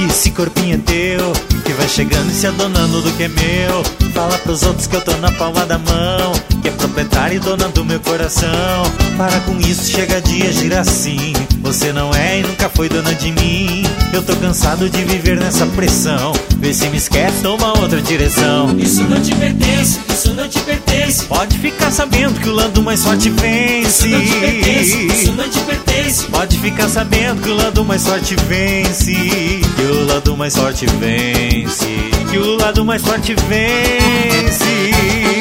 que esse corpinho é teu, que vai chegando e se adonando do que é meu. Fala pros outros que eu tô na palma da mão, que é proprietária e dona do meu coração. Para com isso, chega de agir assim. Você não é e nunca foi dona de mim. Eu tô cansado de viver nessa pressão. Vê se me esquece, toma outra direção. Isso não te pertence, isso não te pertence. Pode ficar sabendo que o lado mais forte vence. Isso não te pertence, isso não te pertence. Pode ficar sabendo que o lado mais forte vence. Que o lado mais forte vence. Que o lado mais forte vence.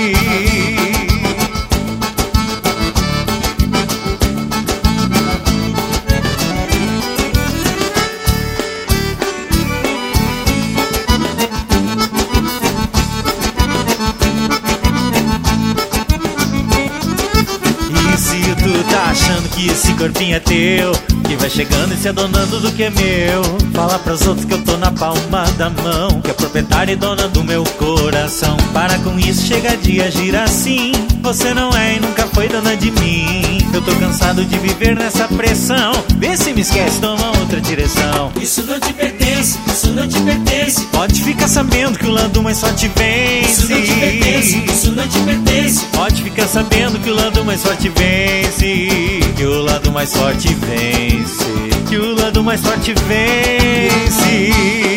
Tu tá achando que esse corpinho é teu, que vai chegando e se adonando do que é meu. Fala pros outros que eu tô na palma da mão, que é proprietária e dona do meu coração. Para com isso, chega de agir assim. Você não é e nunca foi dona de mim. Eu tô cansado de viver nessa pressão. Vê se me esquece, toma outra direção. Isso não te pertence, isso não te pertence. Pode ficar sabendo que o lado mais forte vence. Isso não te pertence, isso não te pertence. Pode ficar sabendo que o lado mais forte vence. Que o lado mais forte vence. Que o lado mais forte vence.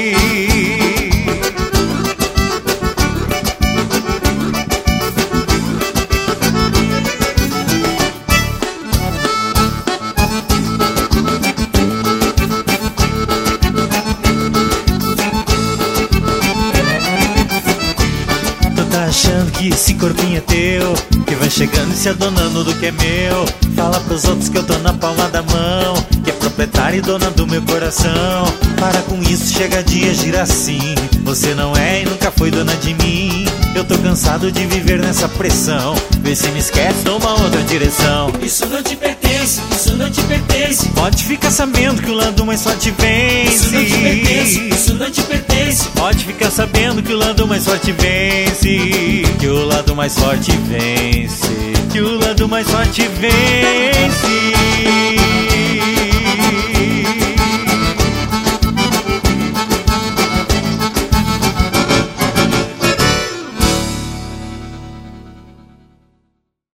Tá achando que esse corpinho é teu, que vai chegando e se adonando do que é meu. Fala pros outros que eu tô na palma da mão, que é proprietária e dona do meu coração. Para com isso, chega de agir assim. Você não é e nunca foi dona de mim. Eu tô cansado de viver nessa pressão. Vê se me esquece, toma outra direção. Isso não te pertence, isso não te pertence. Pode ficar sabendo que o lado mais forte vence. Isso não te pertence, isso não te pertence. Pode ficar sabendo que o lado mais forte vence. Que o lado mais forte vence. Que o lado mais forte vence.